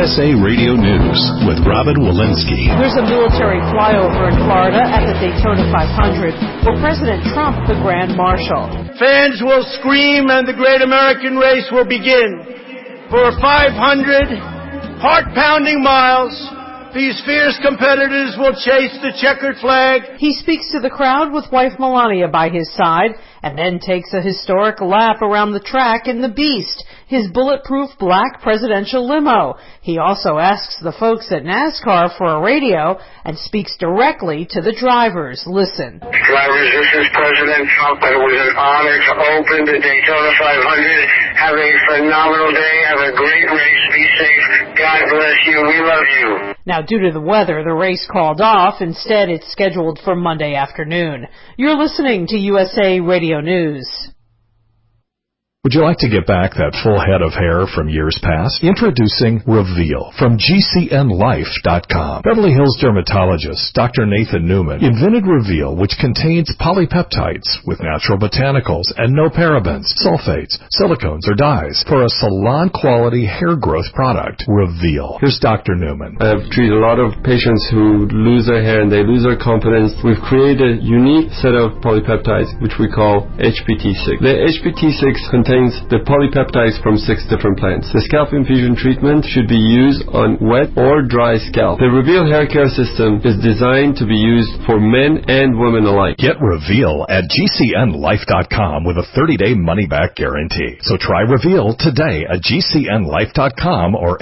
USA Radio News with Robin Walensky. There's a military flyover in Florida at the Daytona 500 for President Trump, the Grand Marshal. Fans will scream and the great American race will begin. For 500 heart-pounding miles, these fierce competitors will chase the checkered flag. He speaks to the crowd with wife Melania by his side and then takes a historic lap around the track in the Beast, his bulletproof black presidential limo. He also asks the folks at NASCAR for a radio and speaks directly to the drivers. Listen. Drivers, this is President Trump, and it was an honor to open the Daytona 500. Have a phenomenal day. Have a great race. Be safe. God bless you. We love you. Now, due to the weather, the race called off. Instead, it's scheduled for Monday afternoon. You're listening to USA Radio News. Would you like to get back that full head of hair from years past? Introducing Reveal from GCNLife.com. Beverly Hills dermatologist Dr. Nathan Newman invented Reveal, which contains polypeptides with natural botanicals and no parabens, sulfates, silicones, or dyes for a salon-quality hair growth product. Reveal. Here's Dr. Newman. I've treated a lot of patients who lose their hair and they lose their confidence. We've created a unique set of polypeptides, which we call HPT6. The HPT6 contains the polypeptides from 6 different plants. The scalp infusion treatment should be used on wet or dry scalp. The Reveal hair care system is designed to be used for men and women alike. Get Reveal at GCNLife.com with a 30-day money-back guarantee. So try Reveal today at GCNLife.com or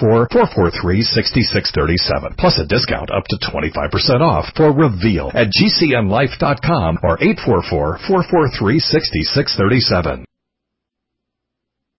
844-443-6637. Plus a discount up to 25% off for Reveal at GCNLife.com or 844-443-6637.